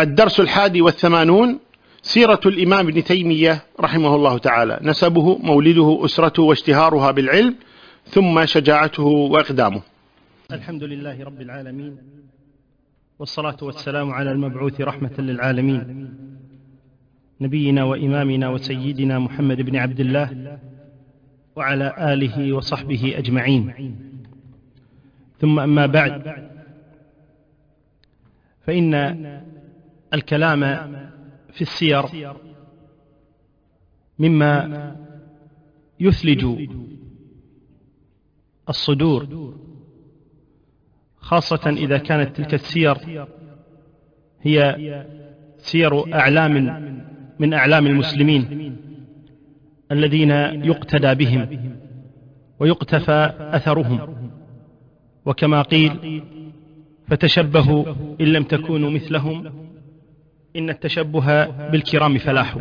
الدرس 81 سيرة الإمام ابن تيمية رحمه الله تعالى: نسبه، مولده، أسرته، واشتهارها بالعلم، ثم شجاعته وإقدامه. الحمد لله رب العالمين، والصلاة والسلام على المبعوث رحمة للعالمين، نبينا وإمامنا وسيدنا محمد بن عبد الله وعلى آله وصحبه أجمعين. ثم أما بعد، فإن الكلام في السير مما يثلج الصدور، خاصة إذا كانت تلك السير هي سير أعلام من أعلام المسلمين الذين يقتدى بهم ويقتفى أثرهم، وكما قيل: فتشبهوا إن لم تكونوا مثلهم إن التشبه بالكرام فلاح.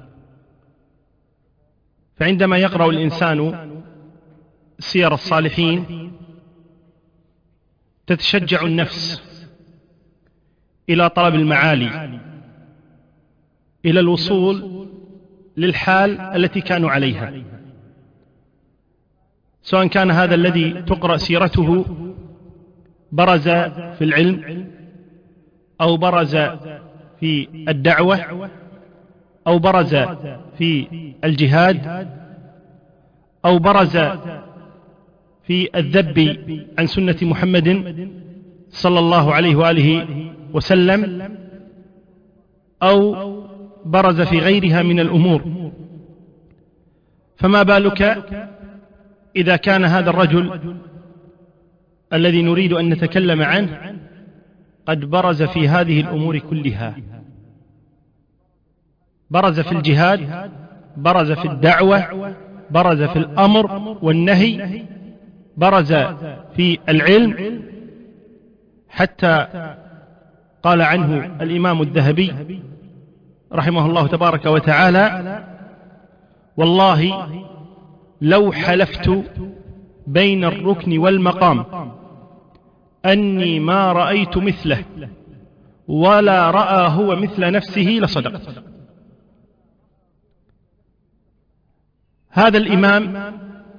فعندما يقرأ الإنسان سير الصالحين تتشجع النفس إلى طلب المعالي، إلى الوصول للحال التي كانوا عليها، سواء كان هذا الذي تقرأ سيرته برز في العلم، أو برز في الدعوة، أو برز في الجهاد، أو برز في الذب عن سنة محمد صلى الله عليه وآله وسلم، أو برز في غيرها من الأمور. فما بالك إذا كان هذا الرجل الذي نريد أن نتكلم عنه قد برز في هذه الأمور كلها، برز في الجهاد، برز في الدعوة، برز في الأمر والنهي، برز في العلم، حتى قال عنه الإمام الذهبي رحمه الله تبارك وتعالى: والله لو حلفت بين الركن والمقام أني ما رأيت مثله ولا رأى هو مثل نفسه لصدقت. هذا الإمام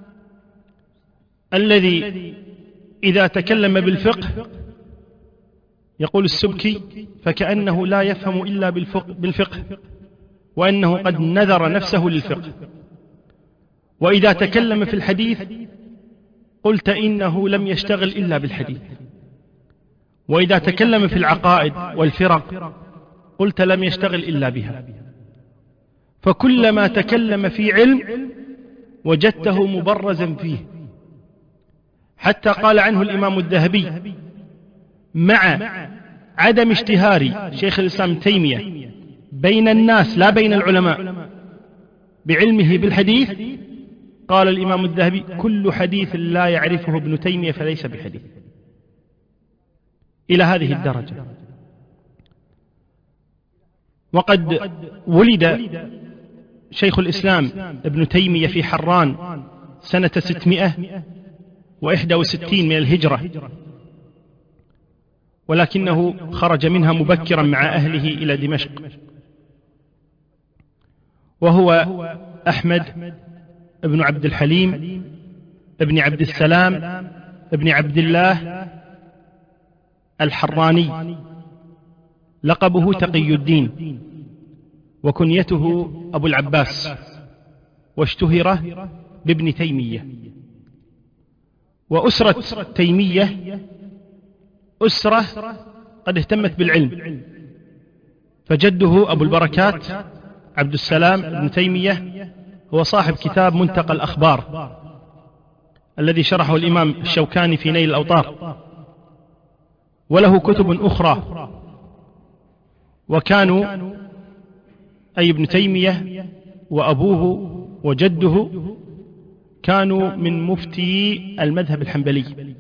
الذي إذا تكلم بالفقه يقول السبكي: فكأنه لا يفهم إلا بالفقه، وأنه قد نذر نفسه للفقه. وإذا تكلم في الحديث قلت إنه لم يشتغل إلا بالحديث. وإذا تكلم في العقائد والفرق قلت لم يشتغل إلا بها. فكلما تكلم في علم وجدته مبرزا فيه، حتى قال عنه الإمام الذهبي: مع عدم اشتهار شيخ الإسلام ابن تيمية بين الناس لا بين العلماء بعلمه بالحديث، قال الإمام الذهبي: كل حديث لا يعرفه ابن تيمية فليس بحديث. إلى هذه الدرجة. وقد ولد شيخ الإسلام ابن تيمية في حران سنة 661 من الهجرة، ولكنه خرج منها مبكرا مع أهله إلى دمشق، وهو أحمد ابن عبد الحليم ابن عبد السلام ابن عبد الله الحراني، لقبه تقي الدين، وكنيته أبو العباس، واشتهر بابن تيمية. وأسرة تيمية أسرة قد اهتمت بالعلم، فجده أبو البركات عبد السلام ابن تيمية هو صاحب كتاب منتقى الأخبار الذي شرحه الإمام الشوكاني في نيل الأوطار، وله كتب أخرى. وكانوا أي ابن تيمية وأبوه وجده كانوا من مفتي المذهب الحنبلي،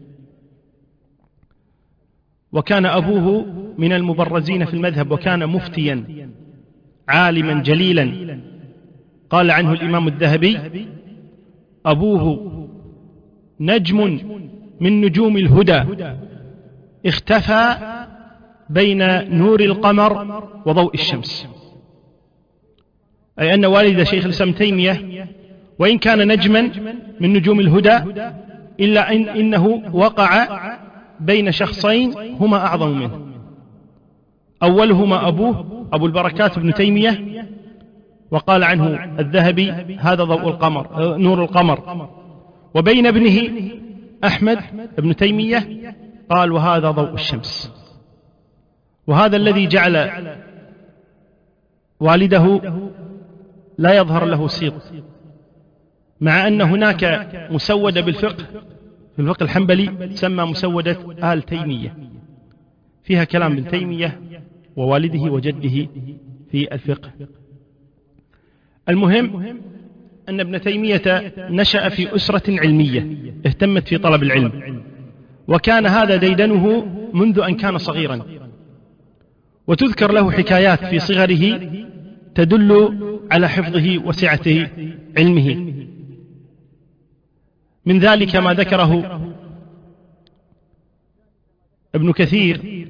وكان أبوه من المبرزين في المذهب، وكان مفتيا عالما جليلا. قال عنه الإمام الذهبي: أبوه نجم من نجوم الهدى اختفى بين نور القمر وضوء الشمس، أي أن والد شيخ الإسلام تيمية وإن كان نجما من نجوم الهدى إلا إنه وقع بين شخصين هما أعظم منه، أولهما أبوه أبو البركات ابن تيمية، وقال عنه الذهبي هذا ضوء القمر نور القمر، وبين ابنه أحمد ابن تيمية قال وهذا ضوء الشمس. وهذا الذي جعل والده لا يظهر له سيط، مع أن هناك مسودة بالفقه في الفقه الحنبلي تسمى مسودة آل تيمية، فيها كلام ابن تيمية ووالده وجده في الفقه. المهم أن ابن تيمية نشأ في أسرة علمية اهتمت في طلب العلم، وكان هذا ديدنه منذ أن كان صغيرا، وتذكر له حكايات في صغره تدل على حفظه وسعة علمه. من ذلك ما ذكره ابن كثير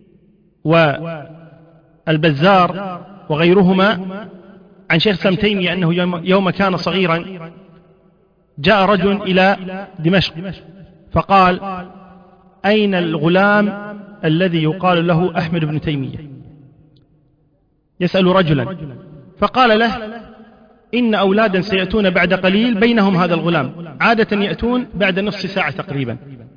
والبزار وغيرهما عن شيخ الإسلام تيمية أنه يوم كان صغيرا جاء رجل إلى دمشق فقال أين الغلام الذي يقال له أحمد بن تيمية؟ يسأل رجلا، فقال له إن أولادا سيأتون بعد قليل بينهم هذا الغلام، عادة يأتون بعد نصف ساعة تقريبا،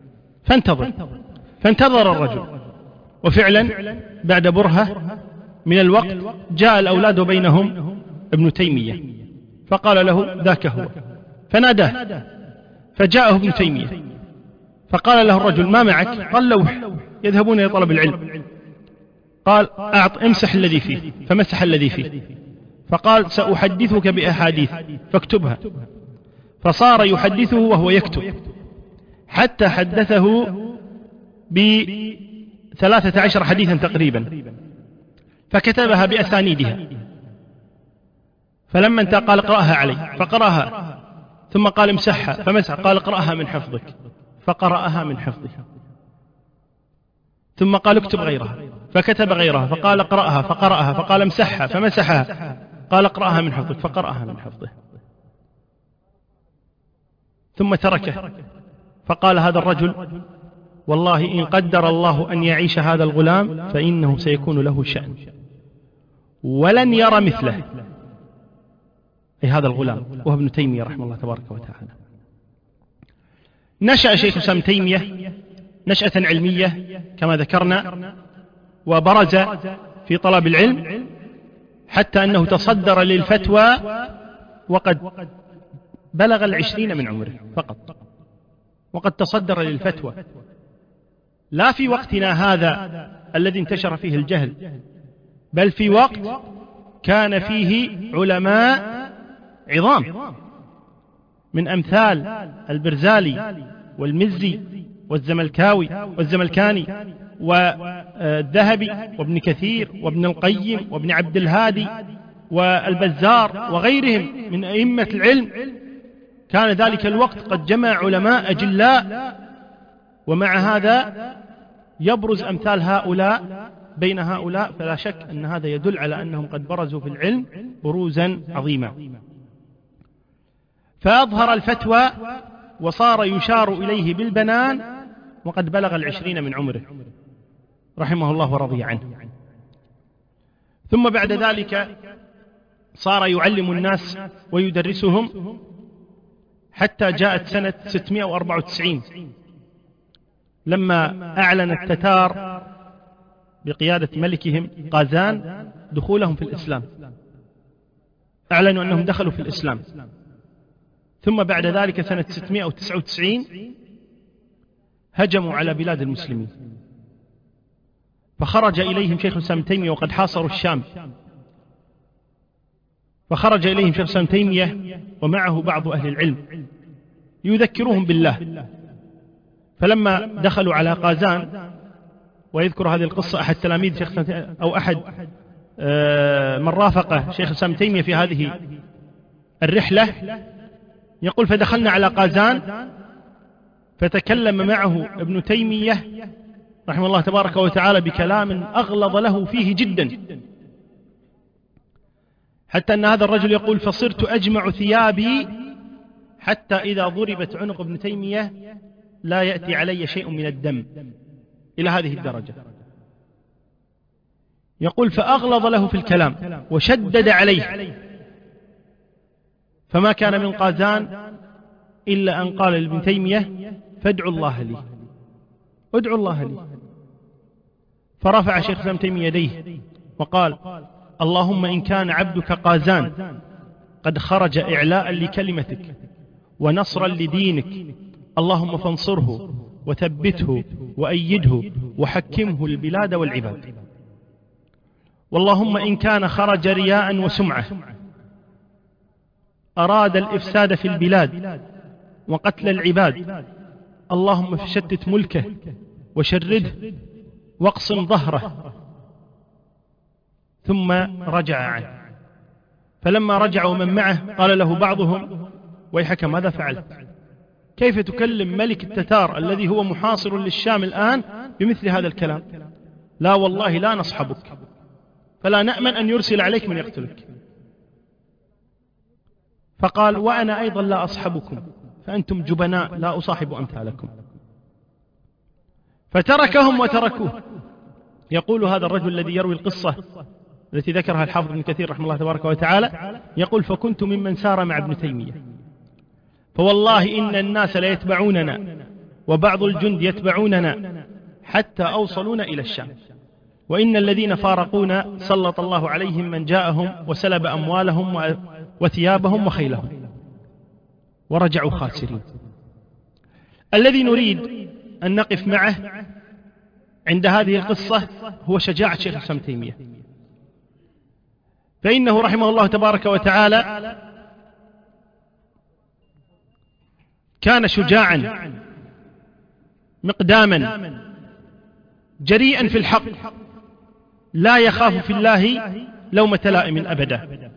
فانتظر الرجل، وفعلا بعد برهة من الوقت جاء الأولاد بينهم ابن تيمية، فقال له ذاك هو، فناداه فجاءه ابن تيمية فقال له الرجل ما معك؟ قال لوح يذهبون إلى طلب العلم. قال امسح الذي فيه، فمسح الذي فيه، فقال سأحدثك بأحاديث فاكتبها، فصار يحدثه وهو يكتب حتى حدثه ب13 حديثا تقريبا، فكتبها بأسانيدها، فلما انتهى قال اقرأها علي، فقرأها، ثم قال امسحها فمسح، قال اقرأها من حفظك، فقرأها من حفظه، ثم قال اكتب غيرها، فكتب غيرها، فقال اقرأها، فقرأها، فقال امسحها فمسحها، قال اقرأها من حفظك، فقرأها من حفظه، ثم تركه، فقال هذا الرجل والله إن قدر الله أن يعيش هذا الغلام فإنه سيكون له شأن ولن يرى مثله، أي هذا الغلام وهو ابن تيمية رحمه الله تبارك وتعالى. نشأ شيخ الإسلام تيمية نشأة علمية كما ذكرنا، وبرز في طلب العلم حتى أنه تصدر للفتوى وقد بلغ 20 من عمره فقط، وقد تصدر للفتوى، لا في وقتنا هذا الذي انتشر فيه الجهل، بل في وقت كان فيه علماء عظام من أمثال البرزالي والمزي والزملكاني والذهبي وابن كثير وابن القيم وابن عبد الهادي والبزار وغيرهم من أئمة العلم. كان ذلك الوقت قد جمع علماء أجلاء، ومع هذا يبرز أمثال هؤلاء بين هؤلاء، فلا شك أن هذا يدل على أنهم قد برزوا في العلم بروزا عظيما. فأظهر الفتوى وصار يشار إليه بالبنان وقد بلغ 20 من عمره رحمه الله ورضي عنه. ثم بعد ذلك صار يعلم الناس ويدرسهم حتى جاءت سنة 694 لما أعلن التتار بقيادة ملكهم قازان دخولهم في الإسلام، أعلنوا أنهم دخلوا في الإسلام. ثم بعد ذلك سنة 699 هجموا على بلاد المسلمين، فخرج إليهم شيخ الإسلام تيمية وقد حاصروا الشام، فخرج إليهم شيخ الإسلام تيمية ومعه بعض أهل العلم يذكرهم بالله. فلما دخلوا على قازان، ويذكر هذه القصة أحد تلاميذ شيخ أو أحد من رافق شيخ الإسلام تيمية في هذه الرحلة، يقول فدخلنا على قازان فتكلم معه ابن تيمية رحمه الله تبارك وتعالى بكلام أغلظ له فيه جدا، حتى أن هذا الرجل يقول: فصرت أجمع ثيابي حتى إذا ضربت عنق ابن تيمية لا يأتي علي شيء من الدم، إلى هذه الدرجة. يقول: فأغلظ له في الكلام وشدد عليه، فما كان من قازان إلا أن قال لابن تيمية: فادعوا الله لي، ادعوا الله لي. فرفع شيخ الإسلام تيمية يديه وقال: اللهم إن كان عبدك قازان قد خرج إعلاء لكلمتك ونصرا لدينك، اللهم فانصره وثبته وأيده وحكمه البلاد والعباد. واللهم إن كان خرج رياء وسمعة أراد الإفساد في البلاد وقتل العباد، اللهم فشتت ملكه وشرده واقسم ظهره. ثم رجع عنه. فلما رجع ومن معه قال له بعضهم: ويحك ماذا فعلت؟ كيف تكلم ملك التتار الذي هو محاصر للشام الآن بمثل هذا الكلام؟ لا والله لا نصحبك، فلا نأمن أن يرسل عليك من يقتلك. فقال: وأنا أيضا لا أصحبكم، فأنتم جبناء لا أصاحب أمثالكم. فتركهم وتركوه. يقول هذا الرجل الذي يروي القصة التي ذكرها الحافظ ابن كثير رحمه الله تبارك وتعالى، يقول: فكنت ممن سار مع ابن تيمية، فوالله إن الناس ليتبعوننا وبعض الجند يتبعوننا حتى أوصلونا إلى الشام، وإن الذين فارقونا سلط الله عليهم من جاءهم وسلب أموالهم وثيابهم وخيلهم ورجعوا خاسرين. الذي نريد أن نقف معه عند هذه القصة هو شجاعة شيخ الإسلام تيمية، فإنه رحمه الله تبارك وتعالى كان شجاعا مقداما جريئا في الحق، لا يخاف في الله لومة لائم أبدا.